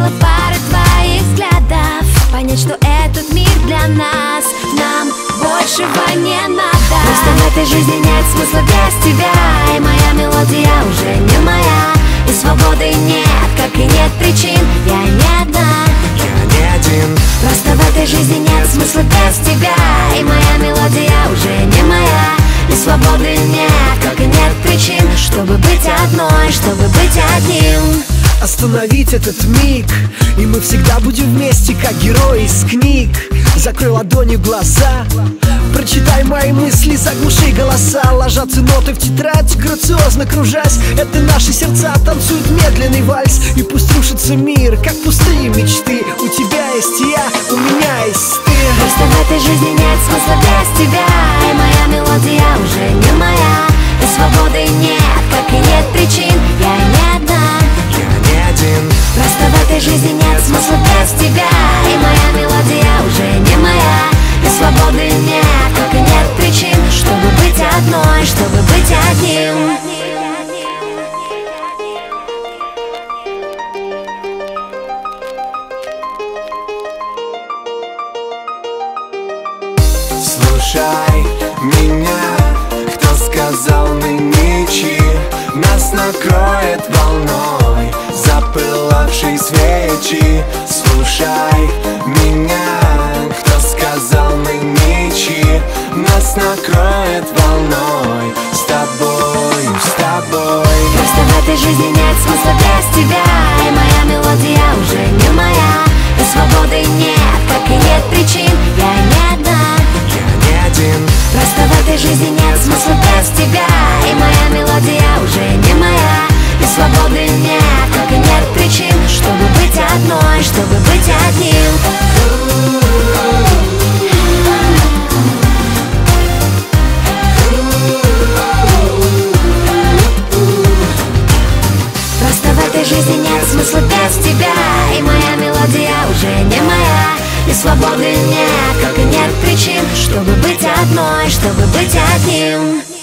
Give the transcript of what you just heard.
хватило пары твоих взглядов понять, что этот мир для нас, нам большего не надо. Просто в этой жизни нет смысла без тебя, и моя мелодия уже не моя, и свободы нет, как и нет причин. Я не одна, я не один. просто в этой жизни нет смысла без тебя, и моя мелодия уже не моя, и свободы нет, как и нет причин, чтобы быть одной, чтобы быть одним. Остановить этот миг, и мы всегда будем вместе, как герои из книг. Закрой ладонью глаза, прочитай мои мысли, заглуши голоса. Ложатся ноты в тетрадь, грациозно кружась. Это наши сердца танцуют медленный вальс. И пусть рушится мир, как пустые мечты. У тебя есть я, у меня есть ты. Просто в этой жизни нет смысла без тебя, и моя мелодия уже не моя, и свободы нет, как и нет причин. Я не одна, просто в этой жизни нет смысла без тебя, и моя мелодия уже не моя, и свободы нет, как и нет причин, чтобы быть одной, чтобы быть одним. Слушай меня, кто сказал мы ничьи, нас накроет волной запылавшей свечи. Слушай меня, кто сказал мы ничьи, нас накроет волной с тобою, с тобой. Просто в этой жизни нет смысла без тебя, и моя мелодия уже не моя, и свободы нет, как и нет причин. Я не одна, просто в этой жизни нет смысла без тебя, и моя мелодия уже не моя, и свободы нет, как и нет причин, чтобы быть одной, чтобы быть одним. Просто в этой жизни нет смысла без тебя, и моя мелодия уже не моя, и свободы нет, как и нет причин, чтобы быть одной, чтобы быть одним.